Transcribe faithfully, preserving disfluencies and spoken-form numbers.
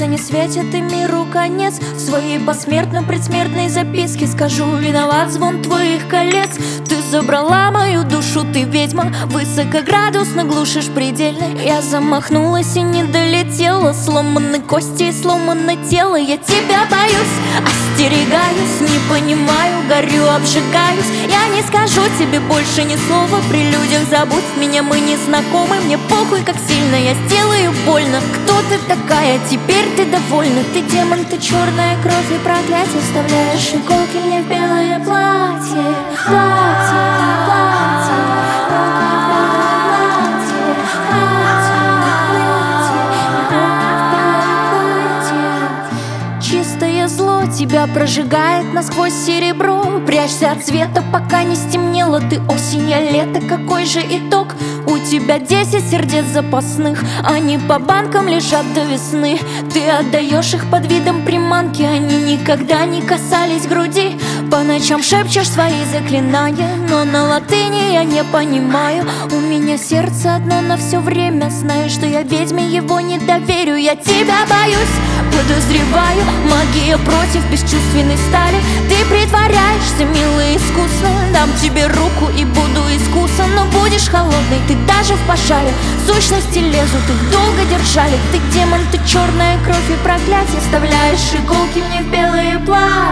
Солнце не светит и миру конец. В своей посмертно-предсмертной записке скажу: виноват звон твоих колец. Ты забрала мою душу, ты ведьма, высокоградусно глушишь предельно. Я замахнулась и не долетела, сломаны кости и сломано тело. Я тебя боюсь, остерегаюсь, не понимаю, горю, обжигаюсь. Я не скажу тебе больше ни слова при людях, забудь меня, мы не знакомы. Мне похуй, как сильно я сделаю больно. Кто ты такая, теперь ты довольна? Ты демон, ты черная кровь и проклятие. Вставляешь иголки мне в белое платье, платье, платье, чистое зло тебя прожигает насквозь серебро. Прячься от света, пока не стемнело. Ты осень, я лето, какой же итог? У тебя десять сердец запасных, они по банкам лежат до весны. Ты отдаешь их под видом приманки, они никогда не касались груди. По ночам шепчешь свои заклинания, но на латыни я не понимаю. У меня сердце одно на все время, знаешь, что я ведьме его не доверю. Я тебя боюсь, подозреваю, магия против бесчувственной стали. Ты притворяешься мило и искусно, дам тебе руку и буду искусан. Но будешь холодной, ты даже в пожаре. Сущности лезут, их долго держали. Ты демон, ты черная кровь и проклятие. Вставляешь иголки мне в белые платья.